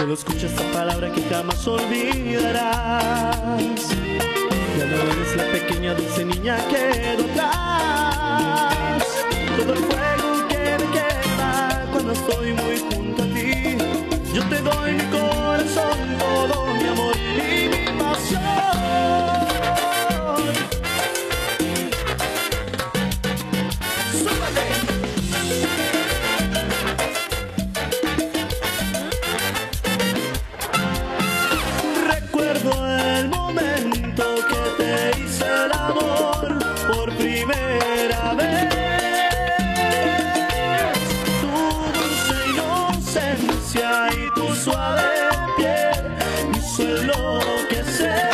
Solo escucha esta palabra que jamás olvidarás. Ya no eres la pequeña dulce niña que quedó atrás. Todo el fuego que me quema cuando estoy muy junto a ti. Yo te doy mi corazón, todo mi amor y mi pasión. ¡Súbete! Recuerdo el momento que te hice el amor por primera vez. Tu dulce inocencia y tu suave piel me hizo enloquecer.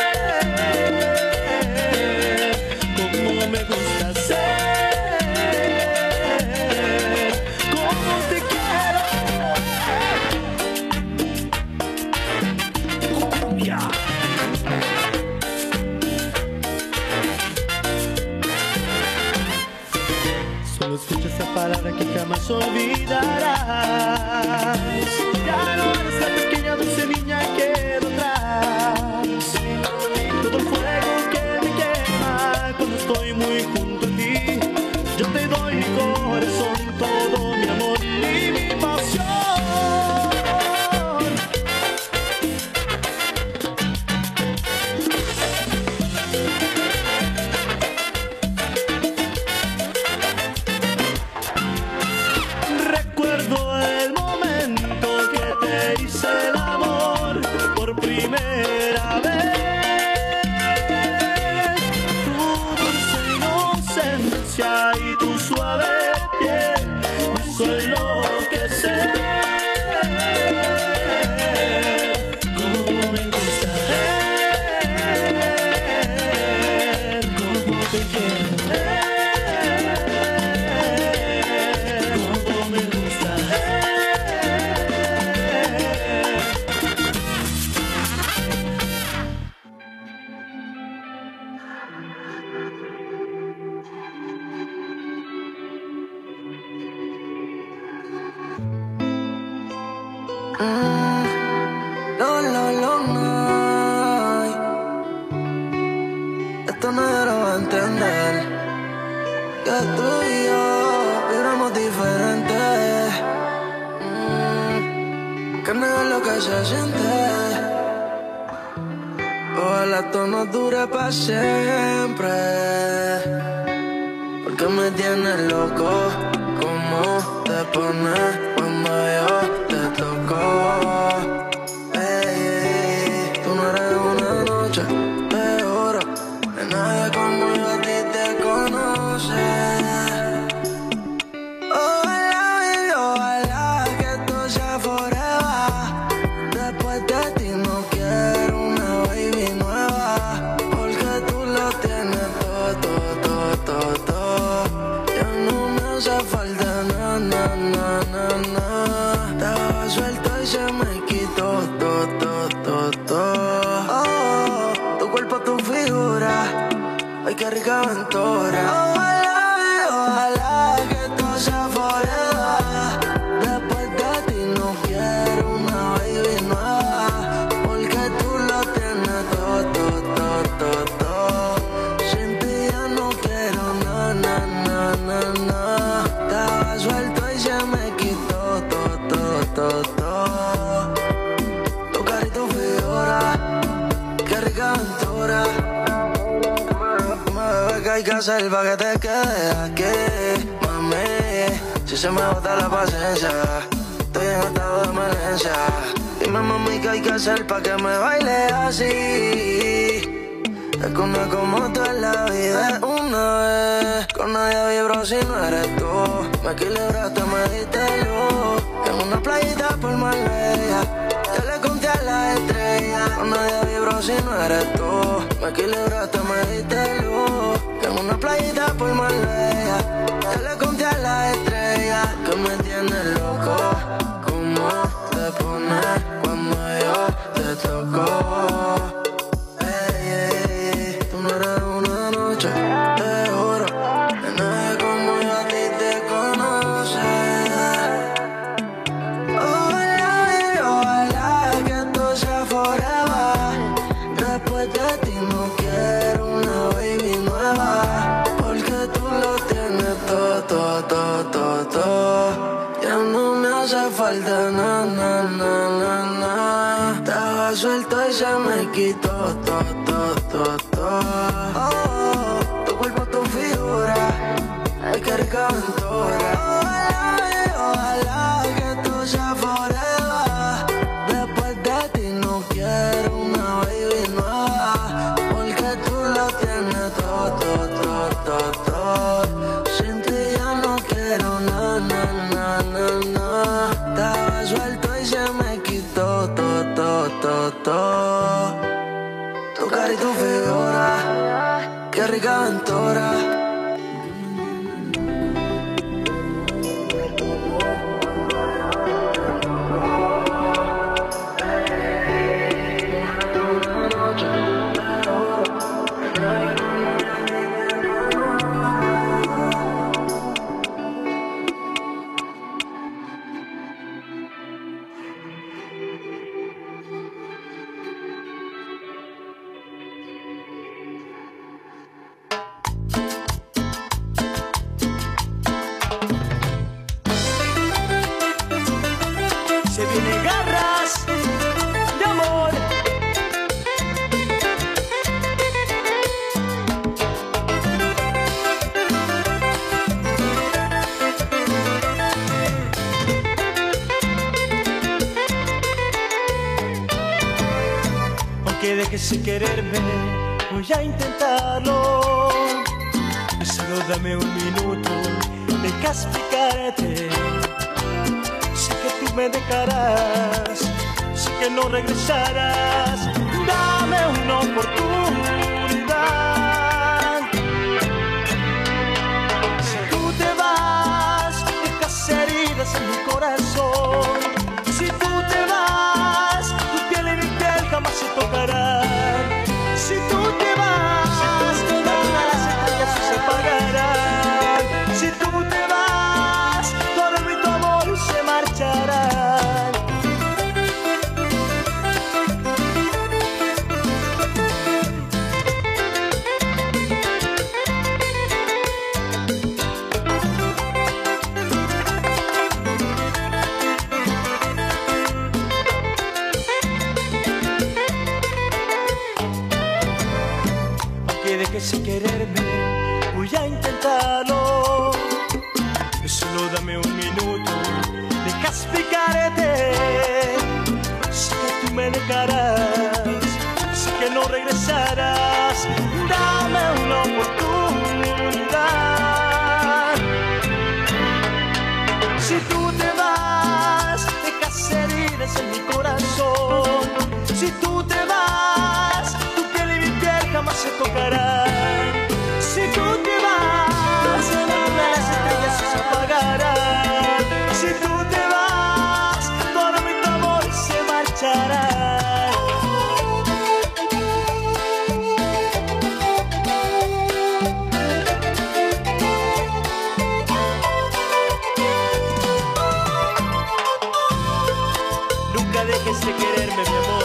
Como me gusta ser, como te quiero. Cumbia. Solo escucha esa palabra que jamás olvidarás. Ya no eres la pequeña dulce niña que quedó atrás. Todo el fuego que me quema cuando estoy muy junto a ti. Yo te doy mi corazón, todo mi amor y mi pasión. Recuerdo el momento que te hice el amor por primera vez. Tu dulce inocencia y tu suave piel me hizo enloquecer. Como me gusta ser, como te quiero. Como me gusta No. Esto nadie lo va a entender. Que tú y yo vibramos diferentes. Que negar lo que se siente. Ojalá esto no dure para siempre. Porque me tienes loco. ¿Cómo te pones cuando yo te toco? Tú no eres una noche de oro. De nadie como yo a ti te conoce. Ojalá, baby, ojalá que esto sea forever. Después de ti no quiero una baby nueva. Porque tú lo tienes todo. Ya no me hace falta nada. Estaba suelto y se me quitó todo. Oh, tu cuerpo, tu figura. Ay, qué rica aventura. Ojalá que esto sea forever. Después de ti no quiero una baby nueva. Porque tú lo tienes todo. Sin ti ya no quiero nada. Estaba suelto y se me quitó todo. Tu cara y tu figura. Qué rica aventura. ¿Qué hay que hacer pa' que te quedes aquí, mami? Si se me agota la paciencia, estoy en estado de emergencia. Dime, mami, ¿qué hay que hacer pa' que me baile así? Es que una como tú en la vida es una vez. Con nadie vibro si no eres tú. Me equilibraste, me diste luz. En una playita por Marbella yo le conté a las estrellas. Con nadie vibro si no eres tú. Me equilibraste, me diste luz. En una playita por Marbella yo le conté a las estrellas. Que me tienes loco. ¿Cómo te pones cuando yo te toco? Tú no eres una noche de oro. De nadie como yo a ti te conoce. Ojalá, ojalá hace falta, na, na, na, na, na. Estaba suelto y se me quitó, tu cuerpo, tu figura, hay que recaventura. Ojalá que tú seas forever. Después de ti no quiero una baby nueva, porque tú lo tienes todo. Sin ti ya no quiero na, na, na, na, na. Estaba suelto y se me quitó todo. Tu cara y tu figura, qué rica aventura. Se viene garras de amor. Aunque dejes de quererme, voy a intentarlo. Solo dame un minuto, deja explicarte. Sé que tú me dejarás, sé que no regresarás. Dame una oportunidad. Si tú te vas, dejas heridas en mi corazón. Si tú te vas, tu piel y mi piel jamás se tocarán. Si tú te vas, las estrellas se apagarán. Si tú te vas, todo mi tu amor se marchará. Aunque dejes de quererme, voy a intentarlo. Solo dame un minuto, deja explicarte. Sé que tú me dejarás, sé que no regresarás. Dame una oportunidad. Si tú te vas, dejas heridas en mi corazón. Si tú te vas, tu piel y mi piel jamás se tocarán. Si tú te vas, las estrellas se apagarán. Si tú te vas, todo mi amor se marchará. Nunca dejes de quererme, mi amor.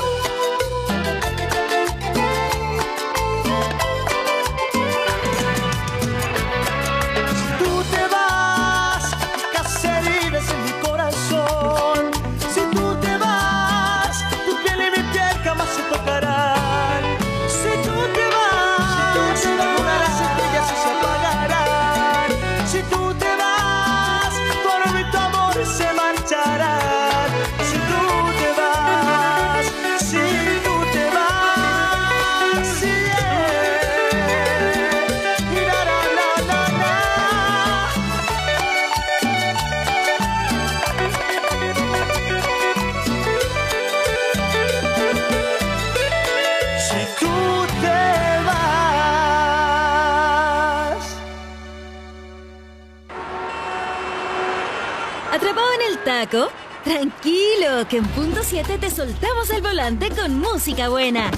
¿Atrapado en el taco? Tranquilo, que en punto 7 te soltamos el volante con música buena.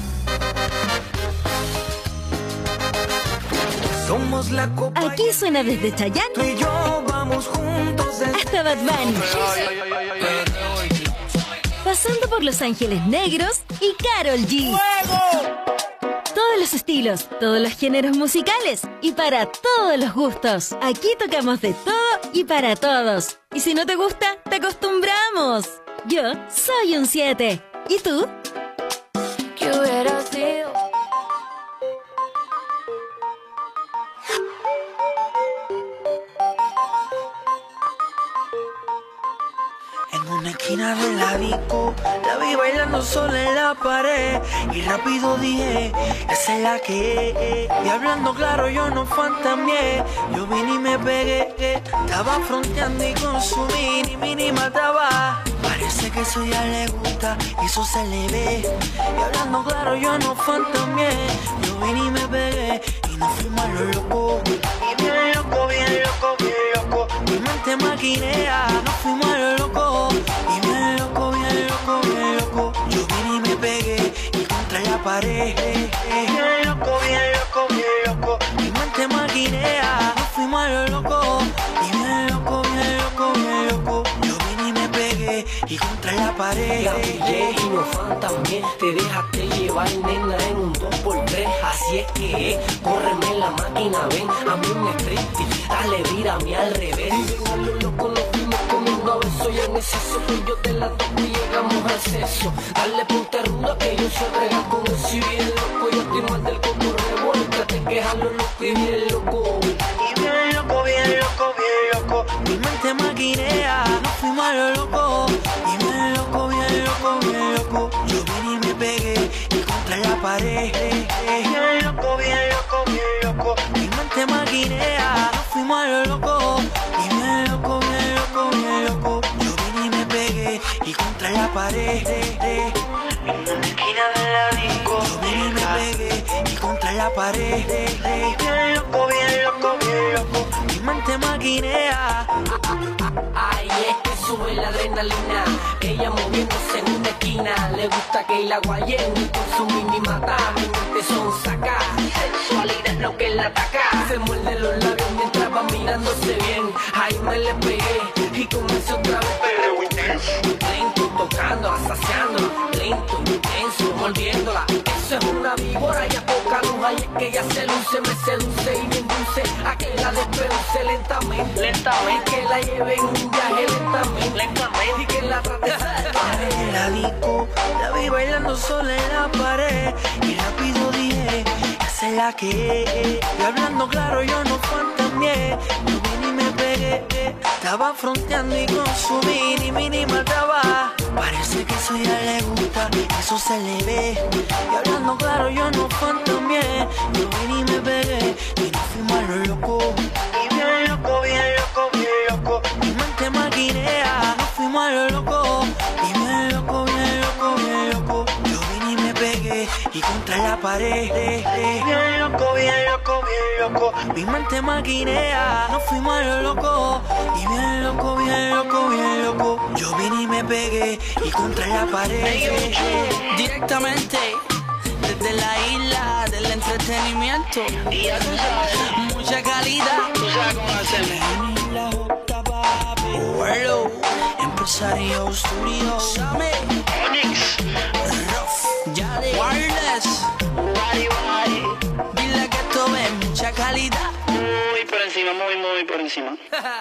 Somos la copa. Aquí suena desde Chayanne Tú y yo vamos juntos hasta Bad Bunny, pasando por Los Ángeles Negros y Karol G. Todos los estilos, todos los géneros musicales y para todos los gustos. Aquí tocamos de todo y para todos. Y si no te gusta, te acostumbramos. Yo soy un 7. ¿Y tú? ¿Qué hubiera sido? En una esquina de la disco, la vi bailando sola en la pared. Y rápido dije, esa es la que es. Y hablando claro yo no fantameé. Yo vine y me pegué, estaba fronteando y con su mini mataba. Parece que eso ya le gusta, y eso se le ve. Y hablando claro yo no fantameé. Yo vine y me pegué, y nos fuimos a lo loco. Y bien loco, bien loco, bien loco. Mi mente maquinea, nos fuimos a lo loco. Y bien loco, bien loco, bien loco. Yo vine y me pegué, y contra la pared. Bien loco, bien loco, bien loco. Mi mente maquinea, nos fuimos a lo loco. Y bien loco, bien loco, bien loco. Yo vine y me pegué, y contra la pared. La pillé y no fan también. Te dejaste llevar, nena, en un 2x3. Así es que es, córreme la máquina, ven. A mí me estriste, dale, vírame al revés. Y ven a lo loco, nos fuimos comiendo a besos. Y en exceso, pues yo te la toco y llegamos al sexo. Dale ponte ruda que yo soy regal con eso. Y bien loco, yo estoy mal del coco revuélcate, que jalo loco y bien loco. Y bien loco, bien loco, bien loco. Mi mente maquinea, nos fuimos a lo loco. Y bien loco, bien loco, bien loco. Yo vine y me pegué, y contra la pared. Bien loco, bien loco, bien loco. Mi mente maquinea, nos fuimos a lo loco. Y bien loco, bien loco, bien loco. Yo vine y me pegué, y contra la pared. En una esquina de la disco, yo vine y me pegué, y contra la pared. Bien loco, bien loco, bien loco. Mi mente maquinea. Ay, es que sube la adrenalina. Ella moviéndose en una esquina. Le gusta que la guayen y con su mini mata. Mi mente son saca. Sensualidad es lo que la ataca. Se muerde los labios mientras va mirándose bien. Ahí me le pegué y comencé otra vez. Pero intenso, lento, tocando, saciando. Lento, intenso, mordiéndola. Eso es una víbora y a poca luz. Ay, es que ella se luce, me seduce y me induce a que la despeluce lentamente. Lentamente, que la lleve en un viaje lentamente. Lentamente, y que la trate de La disco, la vi bailando sola en la pared. Y rápido dije, esa es la que es. Y hablando claro yo no fantameé. Yo vine y me pegué, estaba fronteando y con su mini mataba. Parece que eso ya le gusta, eso se le ve. Y hablando claro yo no fantameé. Yo vine y me pegué, y nos fuimos a lo loco. Y bien loco, bien loco, bien loco. Mi mente maquinea, nos fuimos a lo loco. Y bien loco, bien loco, bien loco. Yo vine y me pegué, y contra la pared. Bien loco, bien loco, bien loco. Mi mente maquinea, nos fuimos a lo loco. Y bien loco, bien loco, bien loco. Yo vine y me pegué, y contra la pared. Directamente desde la isla del entretenimiento. Y ya tú sabes, mucha calidad. Tú sabes cómo hacerme. La J, papi. Hello, Empresario Studio. Sammy, Onyx. Yale, Wireless. Dile que esto es mucha calidad. Muy por encima, muy por encima.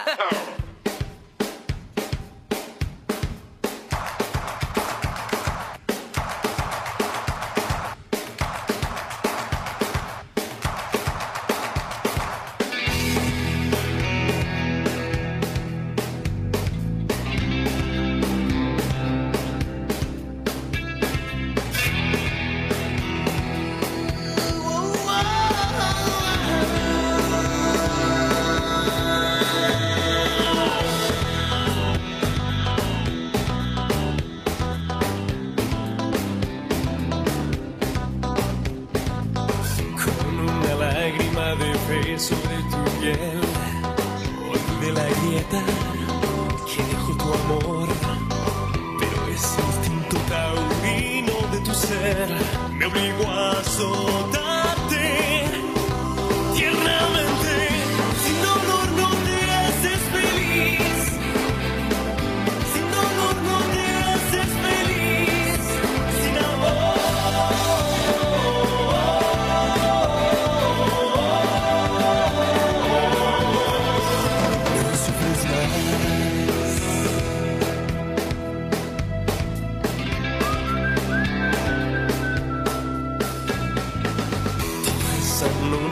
Sobre tu piel, olvidé la grieta que dejó tu amor, pero ese instinto taurino de tu ser me obligó a azotarte tiernamente. Sin dolor no te haces feliz, sin dolor no te haces feliz, sin amor.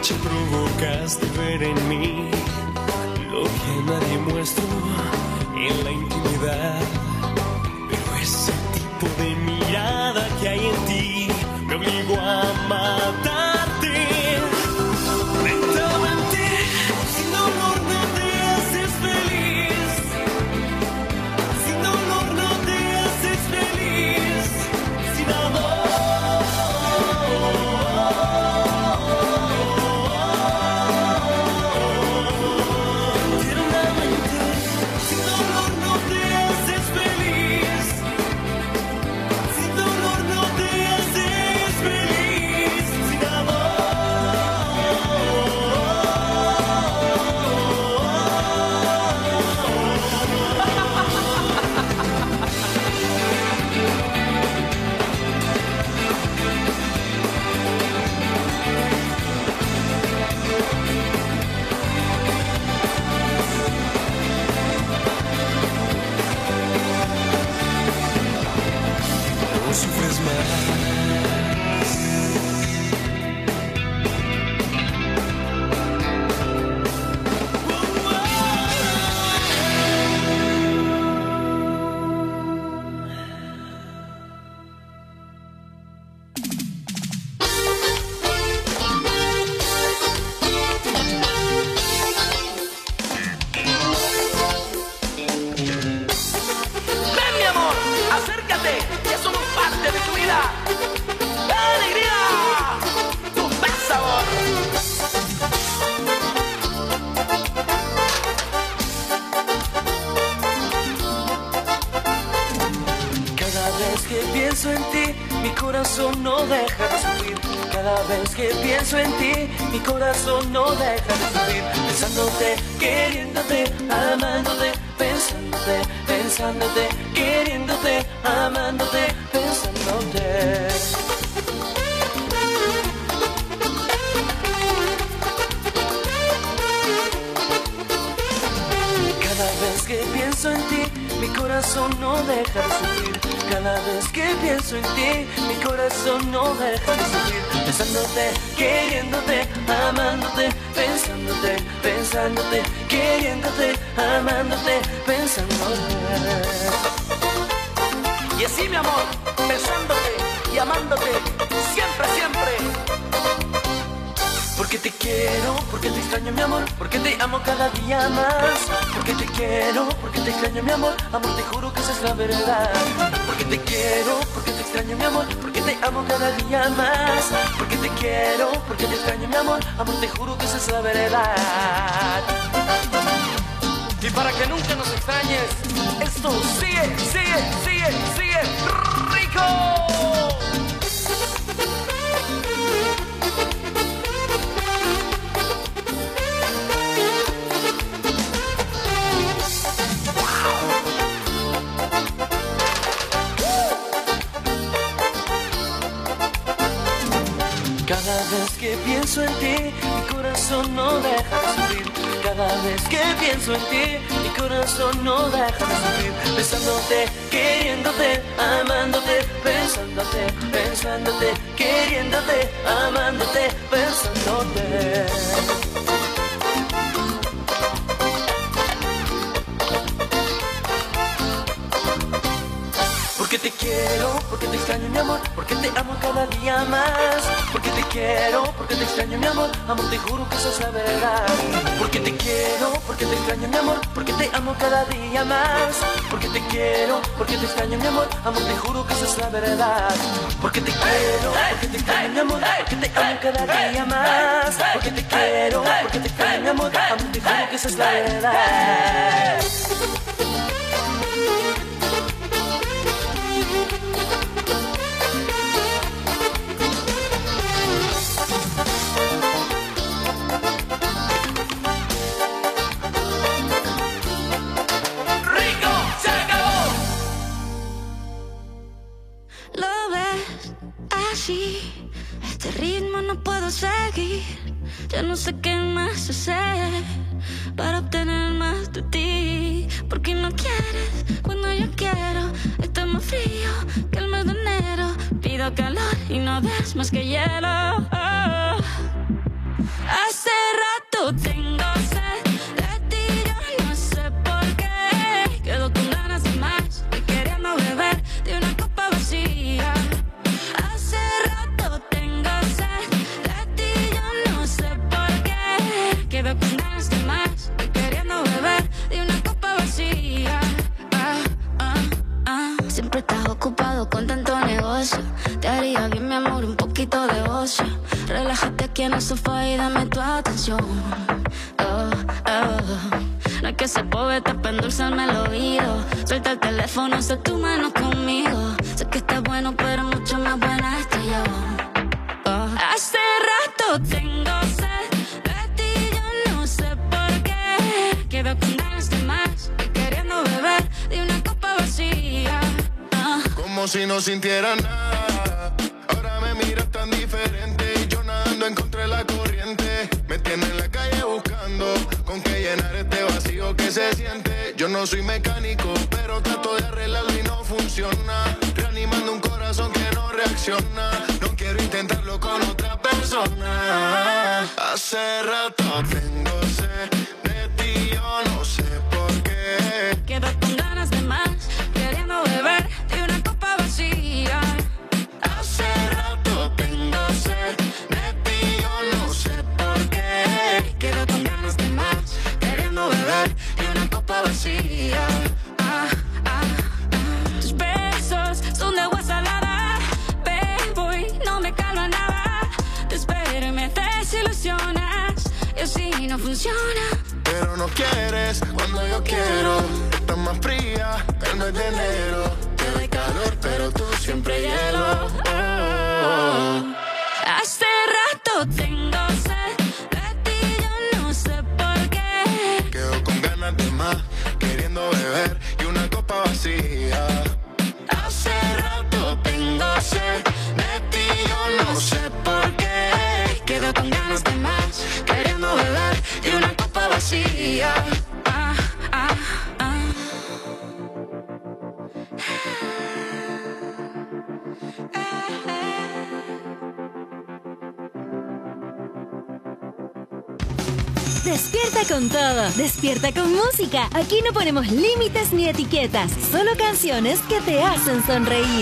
noche provocaste ver en mí lo que a nadie muestro en la intimidad. Pero ese tipo de mirada que hay en ti me obligó a matarte. Lentamente, sin dolor no te haces feliz. Sin dolor no te haces feliz. Sin amor. Sufres más. Ven, mi amor, acércate, ya somos parte de tu vida. ¡Alegría! ¡Tu más sabor! Cada vez que pienso en ti, mi corazón no deja de sufrir. Cada vez que pienso en ti, mi corazón no deja de sufrir. Pensándote, queriéndote, amándote, pensándote, pensándote, queriéndote, amándote, pensándote. Cada vez que pienso en ti, mi corazón no deja de sufrir. Cada vez que pienso en ti, mi corazón no deja de sufrir. Pensándote, queriéndote, amándote, pensándote, pensándote, queriéndote, amándote, pensándote. Y así, mi amor, pensándote y amándote, siempre, siempre. Porque te quiero, porque te extraño mi amor, porque te amo cada día más. Porque te quiero, porque te extraño mi amor, amor te juro que esa es la verdad. Porque te quiero, porque te extraño mi amor, porque te amo cada día más. Porque te quiero, porque te extraño mi amor, amor te juro que esa es la verdad. Y para que nunca nos extrañes, esto sigue, sigue, sigue, sigue rico. Cada vez que pienso en ti, mi corazón no deja de sufrir. Cada vez que pienso en ti, mi corazón no deja de sufrir. Pensándote, queriéndote, amándote, pensándote, pensándote, queriéndote, amándote, pensándote. Porque te quiero, porque te extraño mi amor, porque te amo cada día más. Porque te quiero, porque te extraño mi amor, amor te juro que esa es la verdad. Porque te quiero, porque te extraño mi amor, porque te amo cada día más. Porque te quiero, porque te extraño mi amor, amor te juro que esa es la verdad. Porque te quiero, porque te extraño mi amor, porque te amo cada día más. Porque te quiero, porque te extraño mi amor, amor te juro que esa es la verdad. Este ritmo no puedo seguir. Ya no sé qué más hacer para obtener más de ti. Porque no quieres cuando yo quiero. Está más frío que el mes de enero. Pido calor y no das más que hielo. Siempre estás ocupado con tanto negocio. Te haría bien, mi amor, un poquito de ocio. Relájate aquí en el sofá y dame tu atención. Oh, oh. No hay que ser poeta para endulzarme el oído. Suelta el teléfono, sé tu mano conmigo. Sé que estás bueno, pero mucho más buena estoy yo. Oh. Hace rato tengo sed de ti, yo no sé por qué. Quedo con ganas de más y queriendo beber de una copa vacía. Como si no sintiera nada. Ahora me miras tan diferente y yo nadando encontré la corriente. Me tiene en la calle buscando con qué llenar este vacío que se siente. Yo no soy mecánico, pero trato de arreglarlo y no funciona. Reanimando un corazón que no reacciona. No quiero intentarlo con otra persona. Hace rato tengo sed de ti, yo no sé por qué. Quedo con ganas de más, queriendo beber de una copa vacía. Hace rato tengo sed de ti, yo no sé por qué. Quedo con ganas de más, queriendo beber de una copa vacía. Tus besos son de agua salada, bebo y no me calma nada. Te espero y me desilusionas, y así no funciona. Pero no quieres cuando yo quiero. Estás más fría que el mes de enero. Te doy calor, pero tú siempre hielo. Hace rato tengo sed de ti, yo no sé por qué. Quedo con ganas de más, queriendo beber y una copa vacía. Hace rato tengo sed de ti, yo no sé por qué. Quedo con ganas de más, queriendo beber y una copa vacía. Despierta con todo, despierta con música. Aquí no ponemos límites ni etiquetas, solo canciones que te hacen sonreír.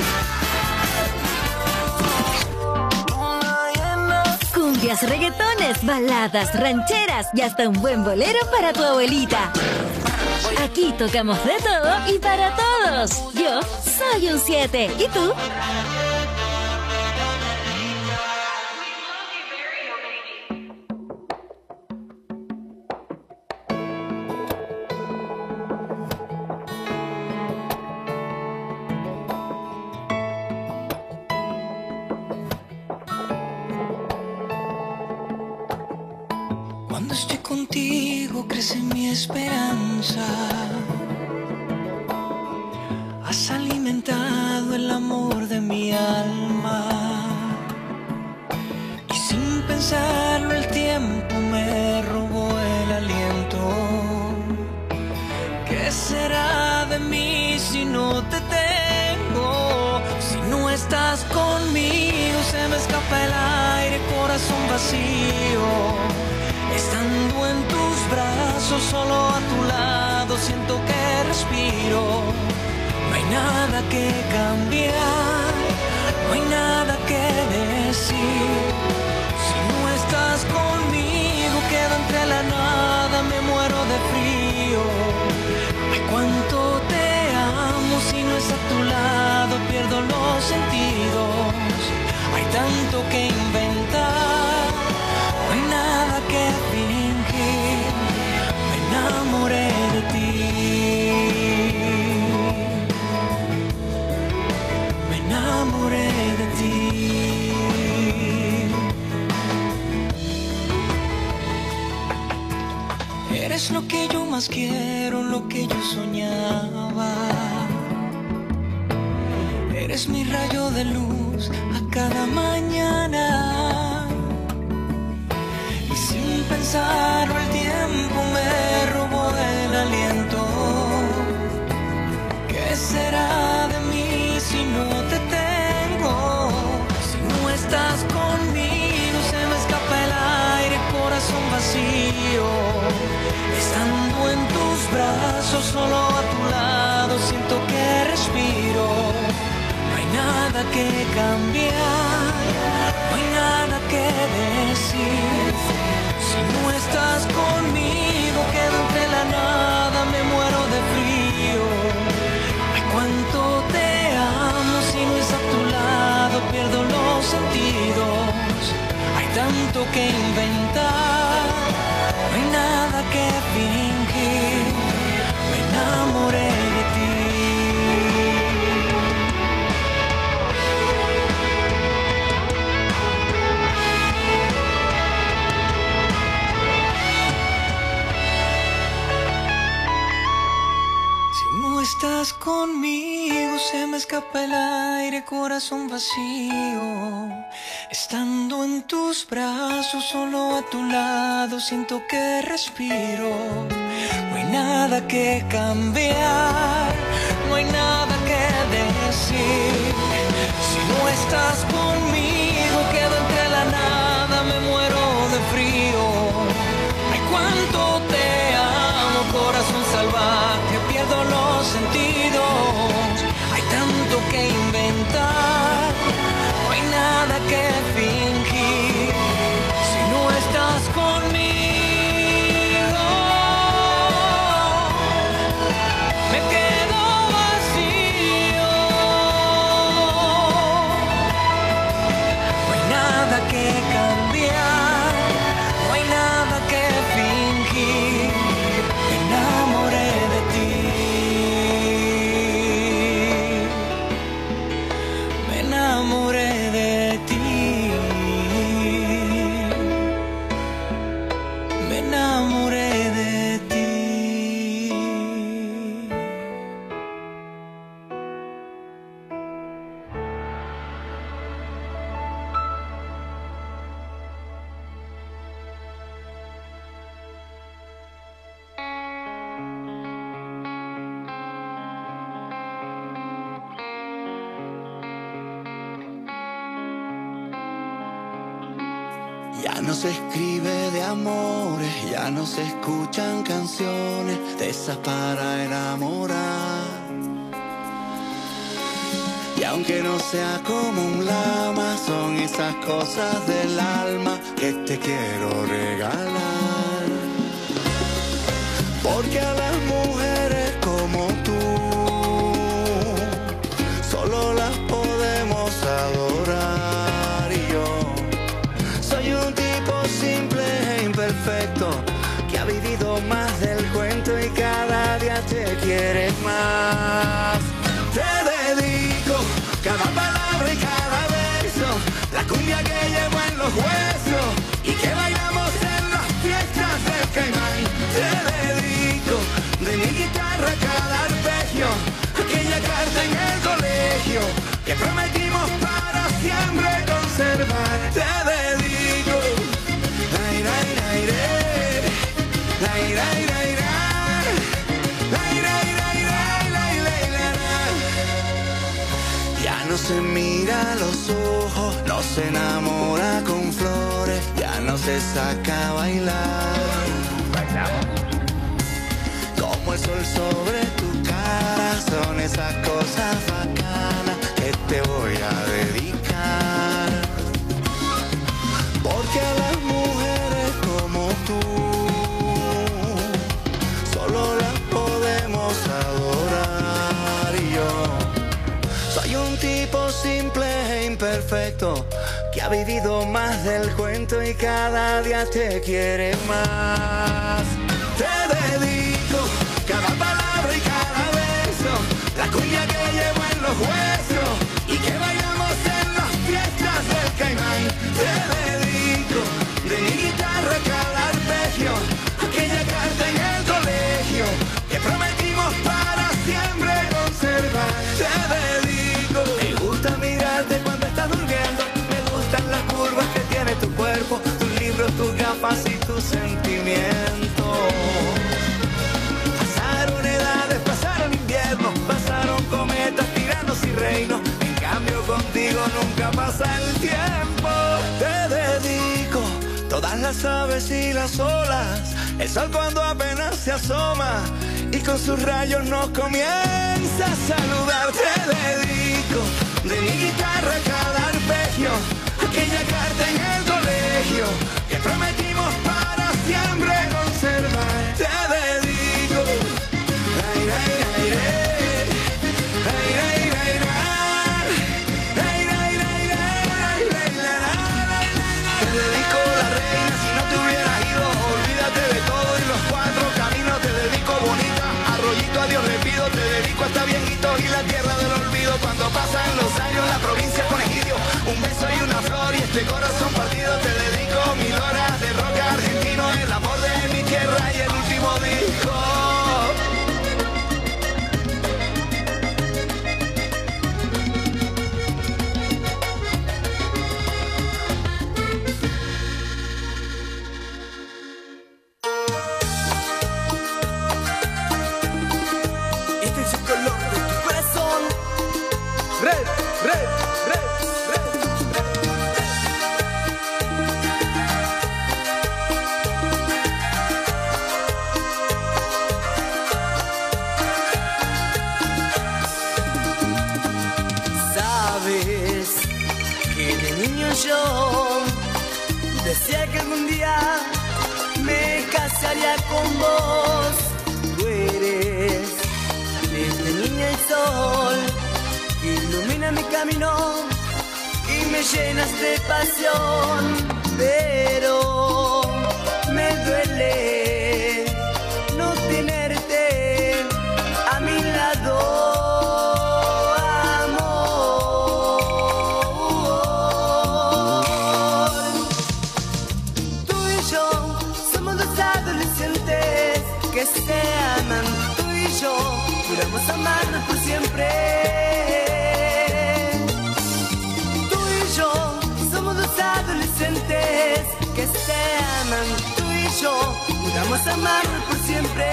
Cumbias, reggaetones, baladas, rancheras y hasta un buen bolero para tu abuelita. Aquí tocamos de todo y para todos. Yo soy un 7. ¿Y tú? Cuando estoy contigo crece mi esperanza. Has alimentado el amor de mi alma. Y sin pensarlo el tiempo me robó el aliento. ¿Qué será de mí si no te tengo? Si no estás conmigo se me escapa el aire, corazón vacío. Estando en tus brazos, solo a tu lado, siento que respiro. No hay nada que cambiar, no hay nada que decir. Si no estás conmigo, quedo entre la nada, me muero de frío. Ay, cuánto te amo, si no es a tu lado, pierdo los sentidos. Hay tanto que inventar, no hay nada que fingir. Me enamoré de ti. Me enamoré de ti. Eres lo que yo más quiero, lo que yo soñaba. Eres mi rayo de luz a cada mañana. Y sin pensarlo el tiempo me robó el aliento. ¿Qué será de mí si no te tengo? Si no estás conmigo se me escapa el aire, corazón vacío. Estando en tus brazos, solo a tu lado, siento que respiro. No hay nada que cambiar, no hay nada que decir. Si no estás conmigo, quedo entre la nada, me muero de frío. Ay, cuánto te tanto que inventar, no hay nada que fingir, me enamoré de ti. Estás conmigo, se me escapa el aire, corazón vacío. Estando en tus brazos, solo a tu lado, siento que respiro. No hay nada que cambiar, no hay nada que decir. Si no estás conmigo, quedo entre la nada, me muero de frío. Ay, cuánto te amo, corazón salvaje, pierdo los sentidos. Hay tanto que inventar, no hay nada que fingir. Si no estás conmigo, me quedo vacío. No hay nada que cambiar, no hay nada que fingir. Me enamoré de ti. Me enamoré de ti. Me enamoré de ti. Ya no se escribe de amores, ya no se escuchan canciones de esas para enamorar. Y aunque no sea como un lama, son esas cosas del alma que te quiero regalar. Porque a las mujeres como tú solo las podemos adorar. Y yo soy un tipo simple e imperfecto que ha vivido más del cuento y cada día te quiere más. Te dedico cada palabra y cada beso, la cumbia que llevo en los huesos y que bailamos en las fiestas del Caimán. Te dedico de mi guitarra cada arpegio, aquella carta en el colegio que prometimos para siempre conservar. Te dedico ay, ay, ay, ay, ay, ay, ay, ay, ya no se mira a los ojos, no se enamora con flores, ya no se saca a bailar. Bailamos. Como el sol sobre tu cara, son esas cosas bacanas que te voy a dedicar. Porque a las mujeres como tú solo las podemos adorar. Y yo soy un tipo simple e imperfecto que ha vivido más del cuento y cada día te quiere más. Te dedico cada palabra y cada beso, la cumbia que llevo en los huesos y que bailamos en las fiestas del Caimán. Te dedico de mi guitarra cada arpegio, aquella carta en el colegio que prometimos para siempre conservar. Te dedico, me gusta mirarte cuando estás durmiendo, me gustan las curvas que tiene tu cuerpo, tus libros, tus gafas y tus sentimientos. Pasaron edades, pasaron inviernos, pasaron cometas, tiranos y reinos. En cambio contigo nunca pasa el tiempo. Te dedico todas las aves y las olas, el sol cuando apenas se asoma y con sus rayos nos comienza a saludar. Te dedico de mi guitarra cada arpegio, aquella carta en el colegio que prometimos para siempre conservar. Te dedico ay, ay, ay, ay, ay, ay, ay, ay, ay, ay, ay, ay, ay, ay, ay, ay. Te dedico la Yo decía que algún día me casaría con vos. Tú eres desde niña el sol que ilumina mi camino y me llenas de pasión. Pero me duele no tenerte a mi lado. Que se aman, tú y yo juramos amarnos por siempre. Tú y yo somos dos adolescentes que se aman, tú y yo juramos amarnos por siempre.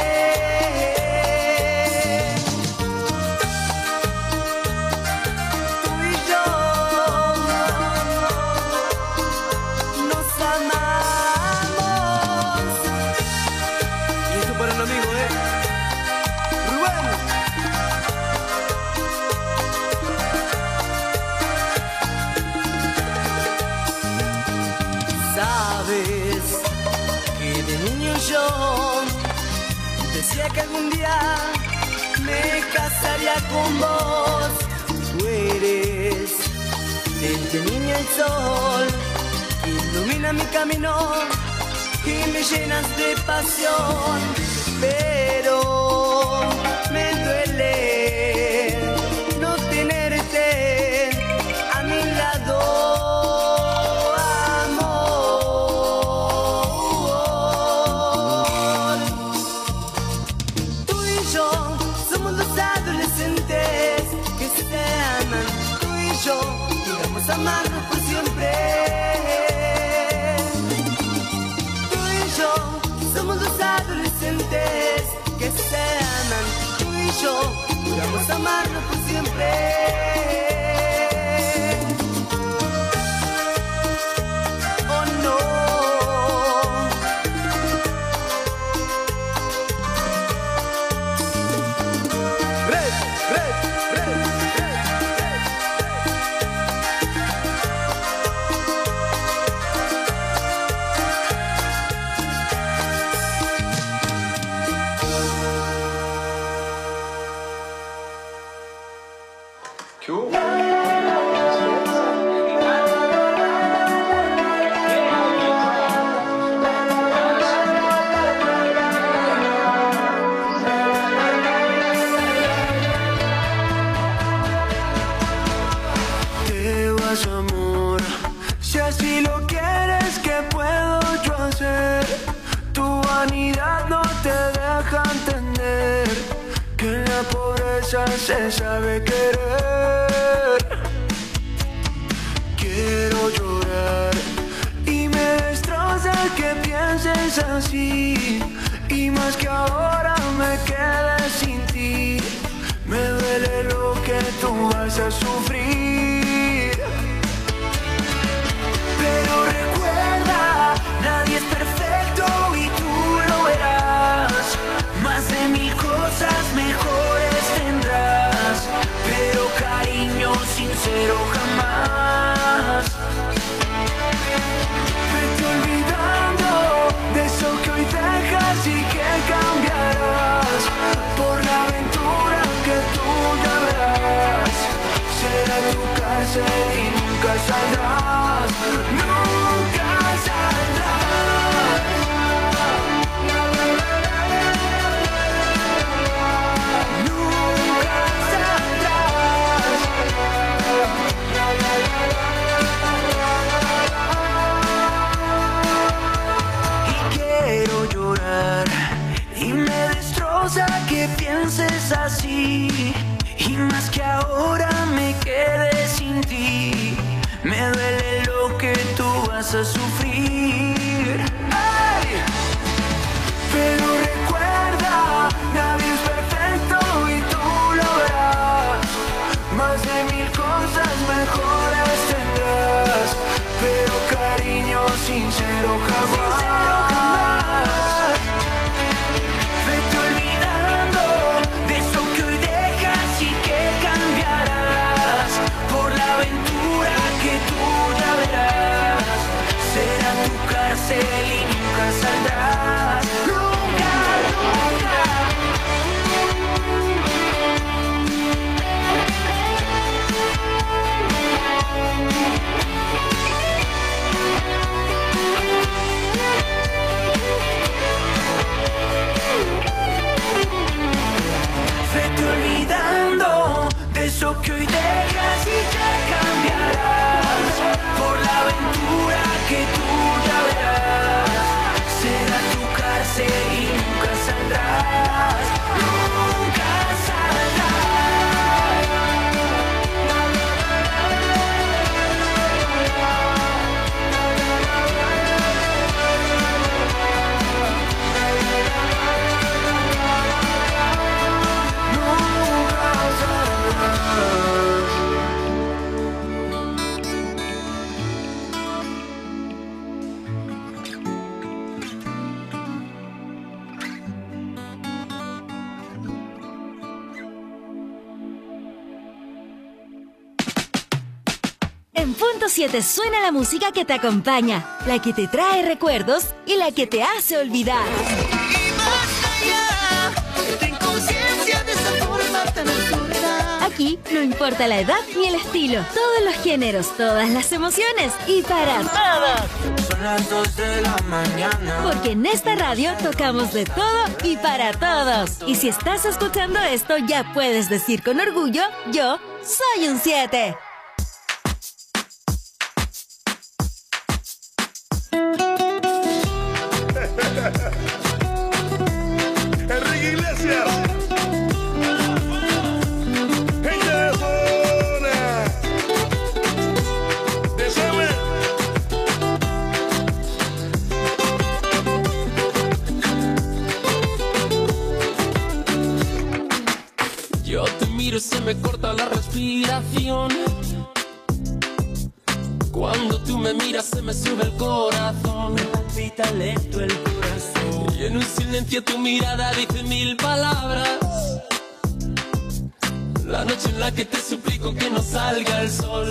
Yo decía que algún día me casaría con vos. Tú eres desde niña el sol que ilumina mi camino y me llenas de pasión. Pero me duele no tenerte a mi lado. Amarnos por siempre. Tú y yo somos dos adolescentes que se aman. Tú y yo juramos amarnos por siempre. Oh no. Se sabe querer. Quiero llorar y me destroza que pienses así. Y más que ahora me quedé sin ti. Me duele lo que tú vas a sufrir. Pero recuerda, nadie es perfecto y tú lo verás. Más de 1000 cosas mejores tendrás, pero cariño sincero jamás. Vete olvidando de eso que hoy dejas y que cambiarás por la aventura que tú ya verás. Será tu cárcel y nunca saldrás, nunca saldrás. Que pienses así y más que ahora me quedé sin ti. Me duele lo que tú vas a sufrir. ¡Ay! Pero recuerda, nadie es perfecto y tú lo verás. Más de 1000 cosas mejores tendrás, pero cariño sincero jamás. Vete olvidando de eso que hoy dejas y que cambiarás por la aventura que tú ya verás. Será tu cárcel y nunca saldrás. Nunca, nunca. Vete olvidando de eso que hoy dejas y ya cambiarás por la aventura que tú ya verás. Será tu cárcel y nunca saldrás. Nunca En Punto 7 suena la música que te acompaña, la que te trae recuerdos y la que te hace olvidar. Y más allá, ten conciencia de esa forma tan absurda. Aquí no importa la edad ni el estilo, todos los géneros, todas las emociones y para todos. Son las 2 de la mañana. Porque en esta radio tocamos de todo y para todos. Y si estás escuchando esto, ya puedes decir con orgullo, yo soy un 7. Enrique Iglesias. Gente de zona. Desame. Yo te miro y se me corta la respiración. Cuando tú me miras se me sube el corazón. Me palpita lento el corazón. Y en un silencio tu mirada dice 1000 palabras. La noche en la que te suplico que no salga el sol.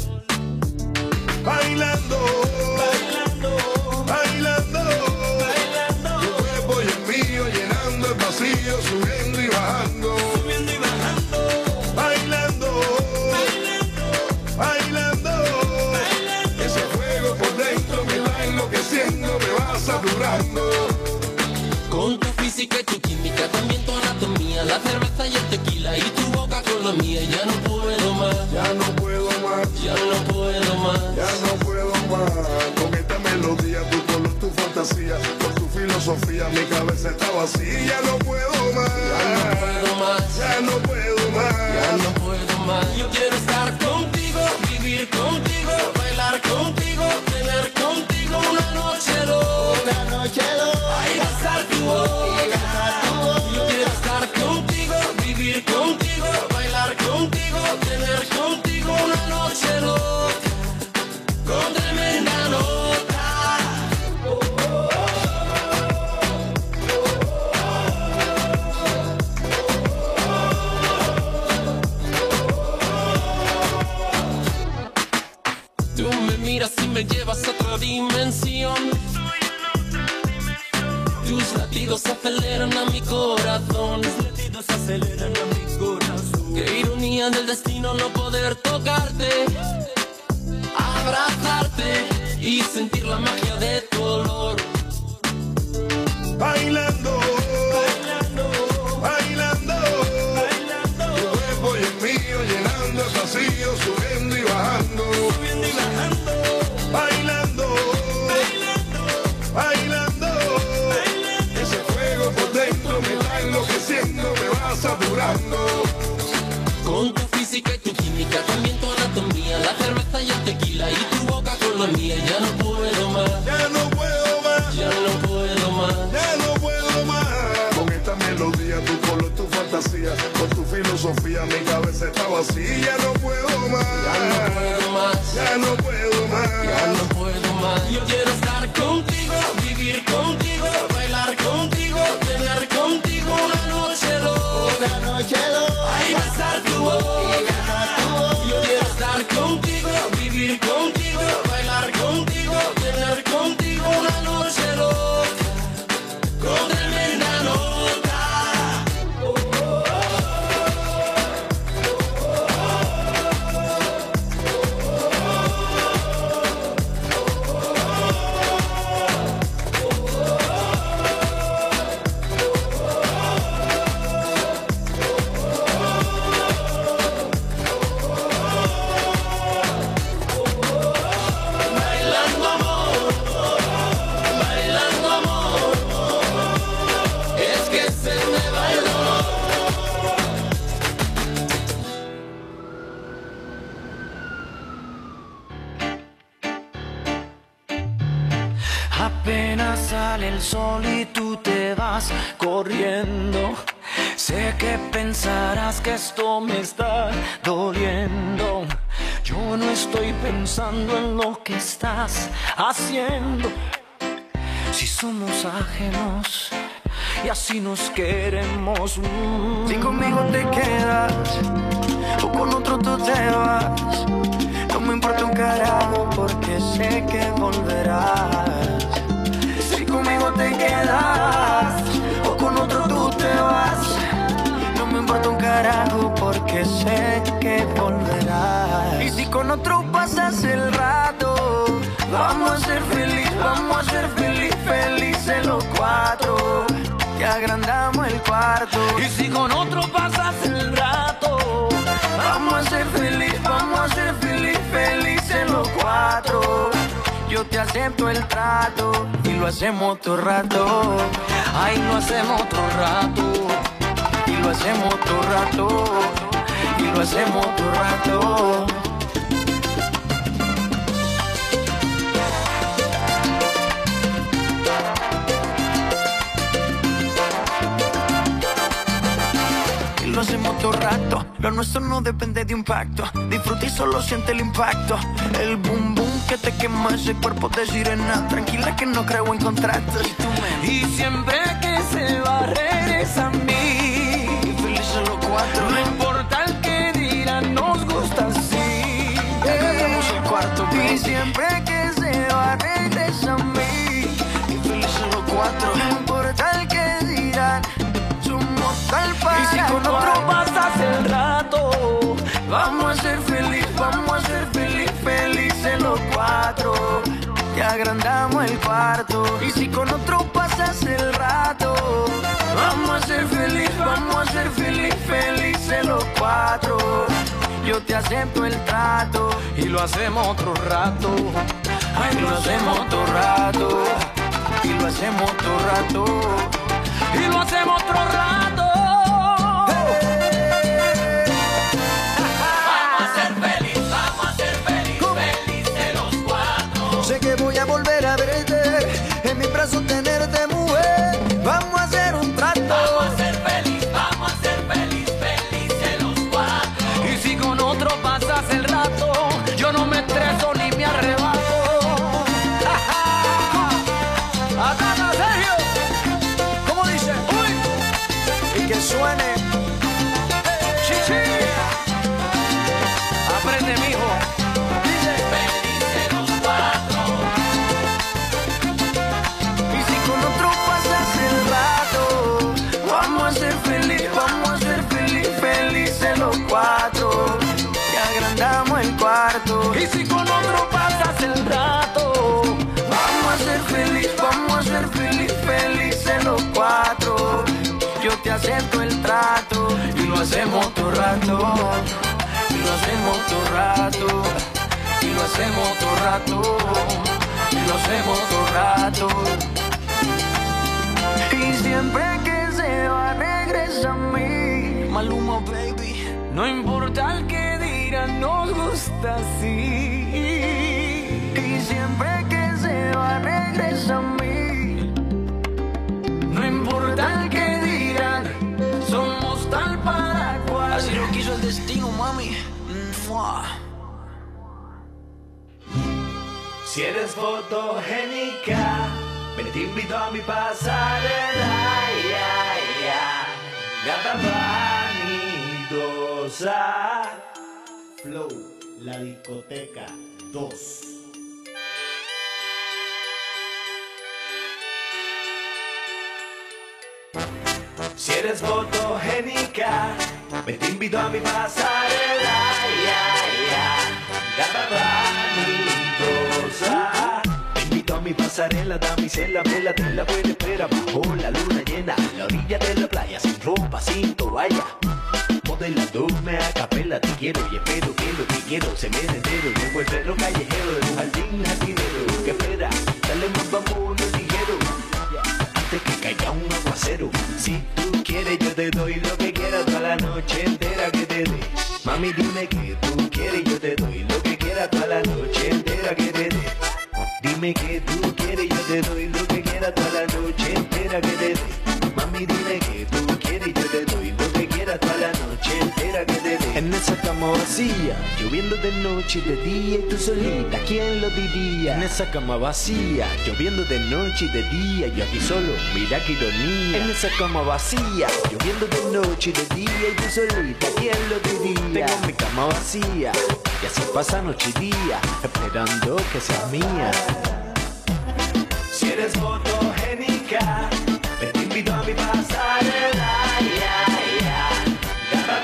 Bailando, bailando, bailando, bailando. Tu cuerpo y el mío llenando el vacío, subiendo y bajando. Subiendo y bajando. Bailando, bailando, bailando. Ese fuego por dentro me va enloqueciendo, me va saturando. Con tu física y tu química, también tu anatomía, la cerveza y el tequila y tu boca con la mía. Ya no puedo más, ya no puedo más, ya no puedo más, ya no puedo más. Con esta melodía, tu color, tu fantasía, con tu filosofía, mi cabeza está vacía. Ya no puedo más, ya no puedo más, ya no puedo más, ya no puedo más. Yo quiero estar contigo, vivir contigo, bailar contigo, tener contigo una noche loca, ay, besar tu boca. Yo quiero estar contigo, vivir contigo, bailar contigo, tener contigo una noche loca, con tremenda nota. Tú me miras y me llevas a otra dimensión. Tus latidos aceleran a mi corazón. Tus latidos aceleran a mi corazón. Qué ironía del destino no poder tocarte, abrazarte y sentir la magia de tu olor. Bailando, bailando, bailando, bailando. Tu cuerpo y el mío llenando el vacío, subiendo y bajando, subiendo y bajando. Bailando, bailando, bailando, bailando. Ese fuego por dentro me va enloqueciendo, me va saturando. Con tu física y tu química, también tu anatomía, la cerveza y el tequila y tu boca con la mía. Ya no puedo más, ya no puedo más, ya no puedo más, ya no puedo más. Con esta melodía, tu color, tu fantasía, con tu filosofía, mi cabeza está vacía. Ya no puedo más, más. Ya no puedo más. Ya no puedo más. Yo quiero estar contigo, vivir contigo, bailar contigo, tener contigo una noche loca. Ahí besar tu boca. Yo quiero estar contigo, vivir contigo, bailar contigo, tener contigo una noche loca. Con tremenda nota. Apenas sale el sol y tú te vas corriendo. Sé que pensarás que esto me está doliendo. Yo no estoy pensando en lo que estás haciendo. Si somos ajenos y así nos queremos. Si conmigo te quedas o con otro tú te vas, no me importa un carajo porque sé que volverás. Si conmigo te quedas o con otro tú te vas, no me importa un carajo porque sé que volverás. Y si con otro pasas el rato, vamos a ser felices los cuatro. Y agrandamos el cuarto. Y si con otro pasas el rato, vamos a ser felices los cuatro. Yo te acepto el trato y lo hacemos todo rato. ay, lo hacemos otro rato. Y lo hacemos todo rato. Y lo hacemos todo rato. Lo hacemos todo rato, lo nuestro no depende de un pacto. Disfruta y solo siente el impacto. El boom boom que te quema ese cuerpo de sirena. Tranquila que no creo en contratos. Y siempre que se va regresa a mí. Y felices los cuatro. No importa el que dirán, nos gusta así. Hagamos el cuarto, baby. Y siempre que se va regresa a mí. Y felices los cuatro. No importa el que dirán, somos tal para. Y si con otro pasas el rato, vamos a ser felices los cuatro. Y agrandamos el cuarto. Y si con otro pasas el rato, vamos a ser felices los cuatro. Yo te acepto el trato y lo hacemos otro rato. Ay, lo hacemos todo rato. Y lo hacemos todo rato. Y lo hacemos otro rato. Voy a volver a verte, en mis brazos tenerte, mujer. Vamos a hacer un trato. Vamos a ser felices los cuatro. Y si con otro pasas el rato, yo no me estreso ni me arrebato. Acá, Sergio. ¿Cómo dice? Uy. Y que suene. Chichi. Aprende, mijo. Cuatro, y agrandamos el cuarto. Y si con otro pasas el rato, vamos a ser felices los cuatro. Yo te acepto el trato y lo hacemos todo rato. Y lo hacemos todo rato. Y lo hacemos todo rato. Y lo hacemos todo rato. Y siempre que se va regresa a mí. Maluma, baby. No importa el que dirán, nos gusta así. Y siempre que se va regresa a mí. No importa el que dirán, somos tal para cual. Así lo quiso el destino, mami. Si eres fotogénica, ven te invito a mi pasarela. Gata vanidosa. Flow, la discoteca 2. Si eres fotogénica, ven te invito a mi pasarela. Gata vanidosa. Te invito a mi pasarela, damisela, vela, te la buena espera bajo la luna llena, a la orilla de la playa, sin ropa, sin toalla. Modelándome a capela, te quiero y espero que lo que quiero se me entero. Llevo el perro callejero de un jardín jardinero. ¿Qué espera? Dale más vamos ligero, antes que caiga un aguacero. Si tú quieres yo te doy lo que quieras toda la noche entera que te dé. Mami dime que tú quieres yo te doy lo que quieras toda la noche entera que te dé. Dime que tú quieres yo te doy lo que quieras toda la noche entera que te dé. Mami dime que tú quieres yo te doy lo que quieras toda la noche entera que te dé. En esa cama vacía, lloviendo de noche y de día y tú solita, ¿quién lo diría? En esa cama vacía, lloviendo de noche y de día, yo aquí solo, mira qué ironía. En esa cama vacía, lloviendo de noche y de día y tú solita, ¿quién lo diría? Tengo mi cama vacía y así pasa noche y día, esperando que seas mía. Si eres fotogénica, te invito a mi pasarela. Gata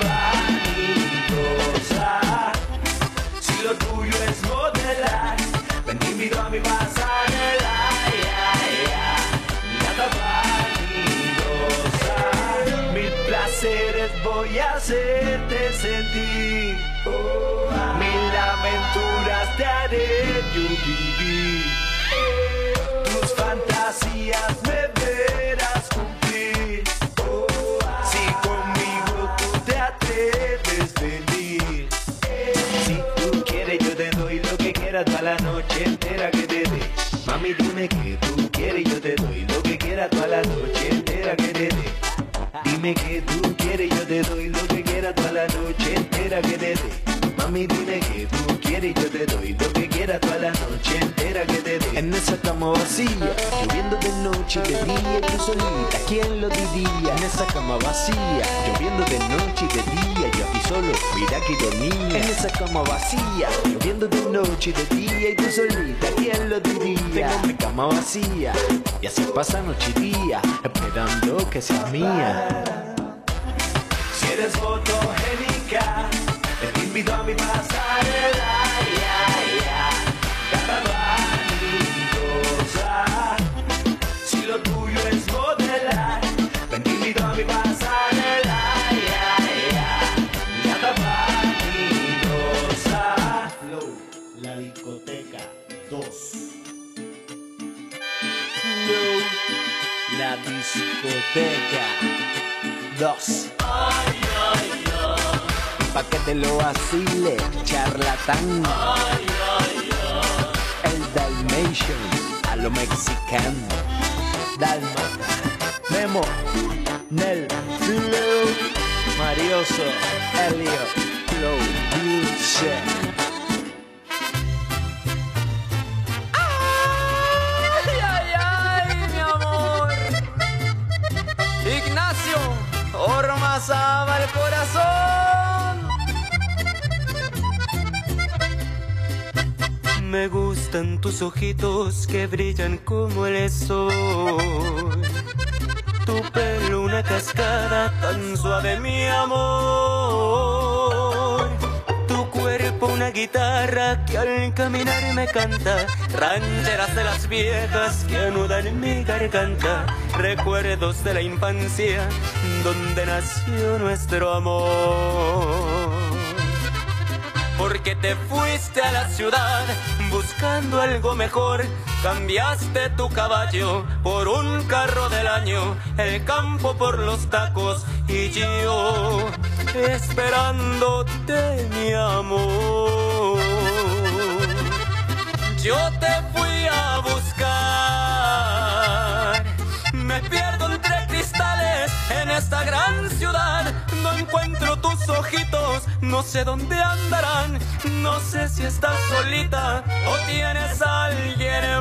vanidosa. Si lo tuyo es modelar, ven te invito a mi pasarela. Gata vanidosa. Mil placeres voy a hacerte sentir. Mil aventuras te haré yo vivir. Tus fantasías me verás cumplir. Si conmigo tú te atreves venir. Si tú quieres yo te doy lo que quieras toda la noche entera que te dé. Mami dime que tú quieres yo te doy lo que quieras toda la noche entera que te dé. Dime que tú quieres yo te doy lo que quieras toda la noche entera que te dé. Mami dime que tú quieres yo te doy lo que quieras toda la noche entera que te dé. En esa cama vacía, lloviendo de noche y de día y tú solita, ¿quién lo diría? En esa cama vacía, lloviendo de noche y de día, yo aquí solo, mira qué ironía. En esa cama vacía, lloviendo de noche y de día y tú solita, ¿quién lo diría? Tengo mi cama vacía y así pasa noche y día, esperando que seas mía. Si eres fotogénica, te invito a mi pasarela. Gata vanidosa. Si lo tuyo es modelar, ven te invito a mi pasarela. Gata vanidosa. Flow, la discoteca 2. La discoteca 2. Pa' que te lo vacile, charlatán. El Dalmatian, a lo mexicano. Dalmata, Memo, Nel, Flow, Marioso, Elio, Flow, Dulce. Mi amor. Ignacio, Ormazábal el corazón. Me gustan tus ojitos que brillan como el sol. Tu pelo una cascada tan suave, mi amor. Tu cuerpo una guitarra que al caminar me canta. Rancheras de las viejas que anudan mi garganta. Recuerdos de la infancia donde nació nuestro amor. Porque te fuiste a la ciudad buscando algo mejor. Cambiaste tu caballo por un carro del año, el campo por los tacos y yo esperándote, mi amor. Yo te fui a buscar, me pierdo entre cristales en esta gran ciudad. No encuentro tus ojitos, no sé dónde andarán. No sé si estás solita o tienes a alguien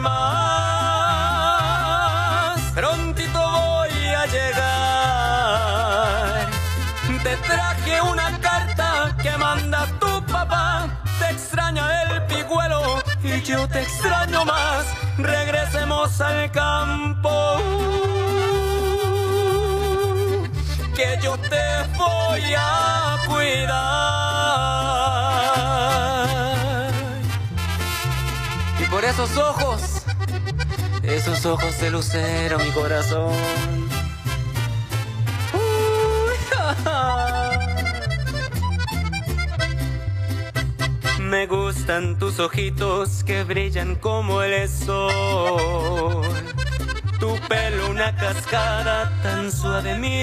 más. Prontito voy a llegar. Te traje una carta que manda tu papá. Te extraña el pigüelo y yo te extraño más. Regresemos al campo, que yo te voy a cuidar. Y por esos ojos de lucero, mi corazón. Me gustan tus ojitos que brillan como el sol. Tu pelo una cascada tan suave, mi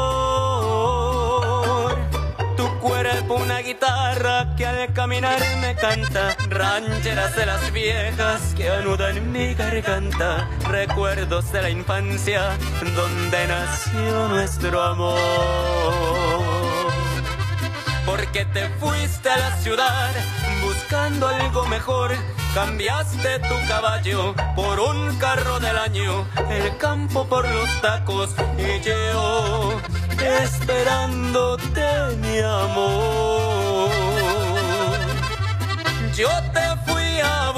amor. Tu cuerpo una guitarra que al caminar me canta. Rancheras de las viejas que anudan mi garganta. Recuerdos de la infancia donde nació nuestro amor. Porque te fuiste a la ciudad buscando algo mejor. Cambiaste tu caballo por un carro del año, el campo por los tacos y yo esperándote, mi amor. Yo te fui a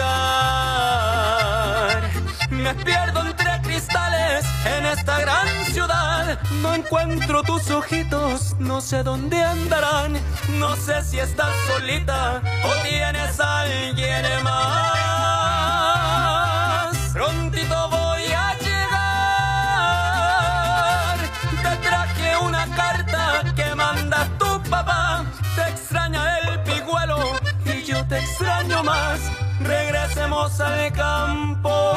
buscar, me pierdo entre cristales en esta gran ciudad. No encuentro tus ojitos, no sé dónde andarán. No sé si estás solita o tienes a alguien más. Prontito voy a llegar. Te traje una carta que manda tu papá. Te extraña el pigüelo y yo te extraño más. Regresemos al campo,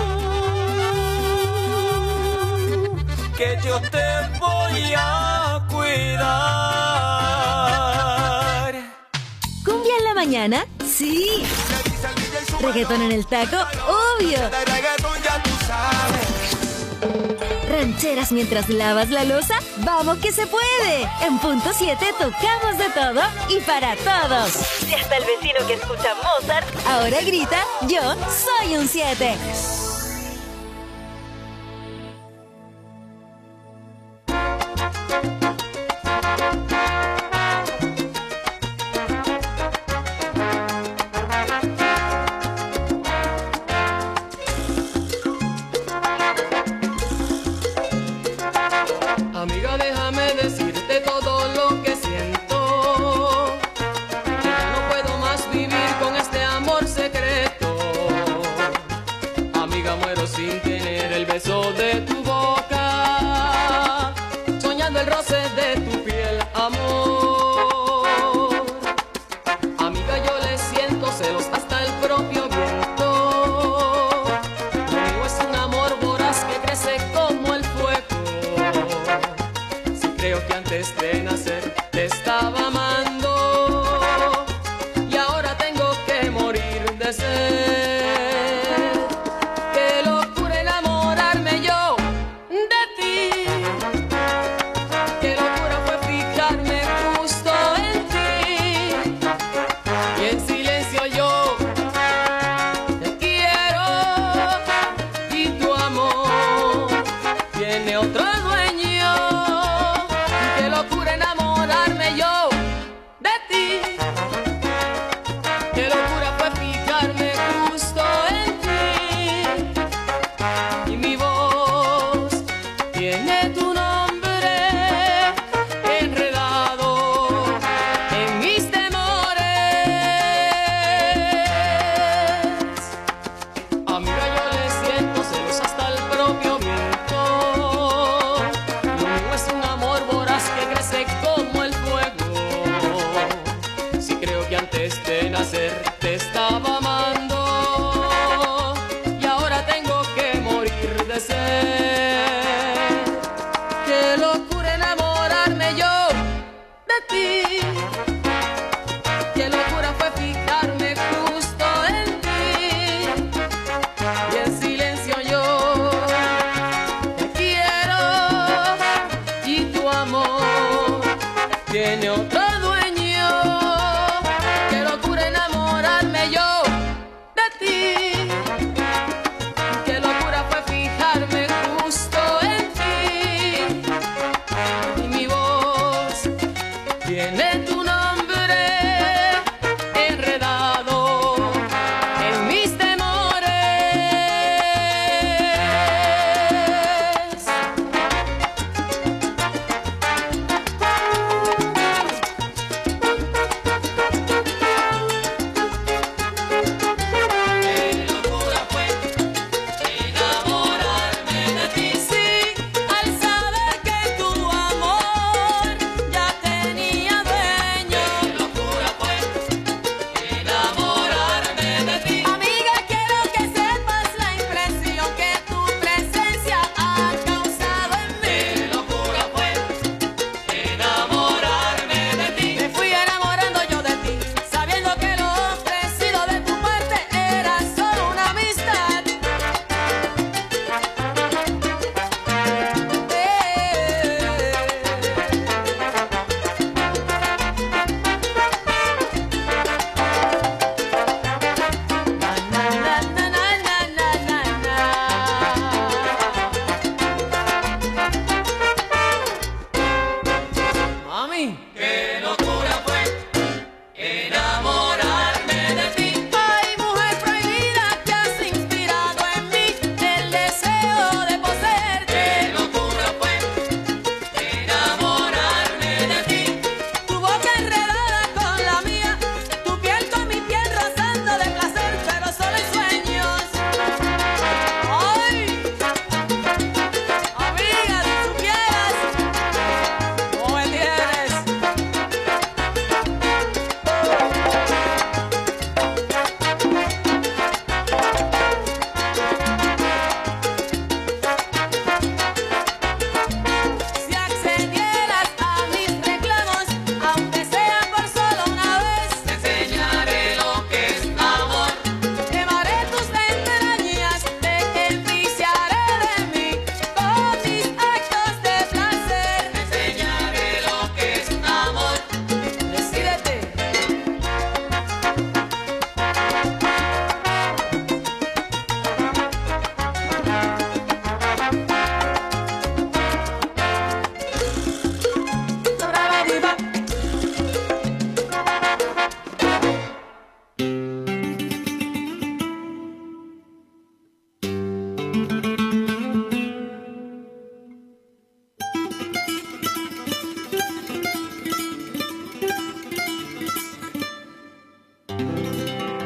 que yo te voy a cuidar. ¿Cumbia en la mañana? Sí. ¿Reggaetón en el taco? Obvio. ¿Rancheras mientras lavas la loza? ¡Vamos que se puede! En punto 7 tocamos de todo y para todos. Y hasta el vecino que escucha Mozart ahora grita: yo soy un 7.